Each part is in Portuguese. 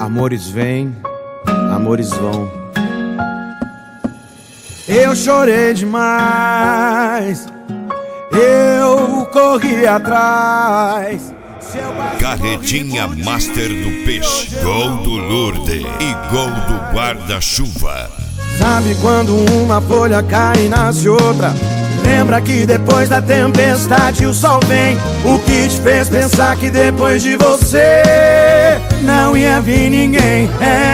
Amores vêm, amores vão. Eu chorei demais, eu corri atrás. Carretinha Master do Peixe, gol do Lourdes e gol do guarda-chuva. Sabe quando uma folha cai e nasce outra? Lembra que depois da tempestade o sol vem. O que te fez pensar que depois de você não ia vir ninguém?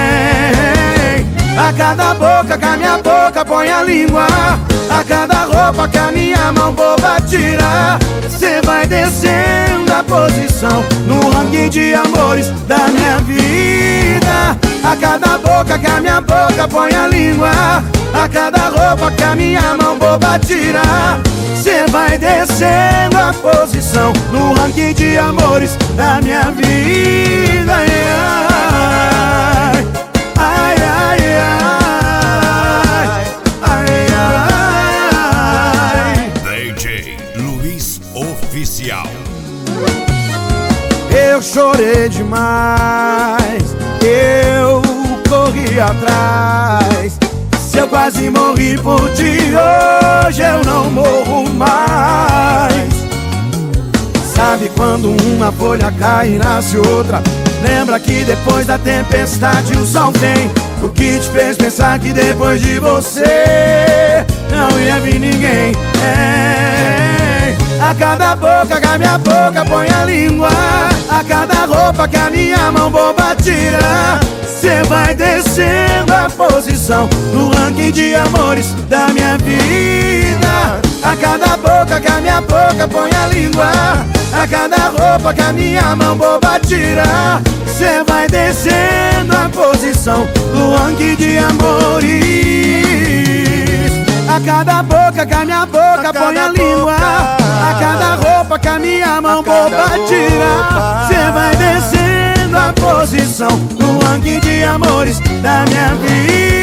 A cada boca que a minha boca põe a língua, a cada roupa que a minha mão boba tira, cê vai descendo a posição no ranking de amores da minha vida. A cada boca que a minha boca põe a língua, a cada roupa que a minha mão boba tira, cê vai descendo a posição no ranking de amores da minha vida. Ai, ai, ai, ai, ai. DJ Luiz Oficial. Eu chorei demais, eu corri atrás. Se eu quase morri por ti, hoje eu não morro mais. Sabe quando uma folha cai e nasce outra? Lembra que depois da tempestade o sol vem. O que te fez pensar que depois de você não ia vir ninguém? A cada boca que a minha boca põe a língua, a cada roupa que a minha mão boba tira, cê vai descendo a posição no ranking de amores da minha vida. A cada boca que a minha boca põe a língua, a cada roupa que a minha mão boba tira, cê vai descendo a posição no ranking de amores. A cada boca que a minha boca põe a língua, a cada roupa que a minha mão boba tira, cê vai descendo a posição no ranking de amores da minha vida.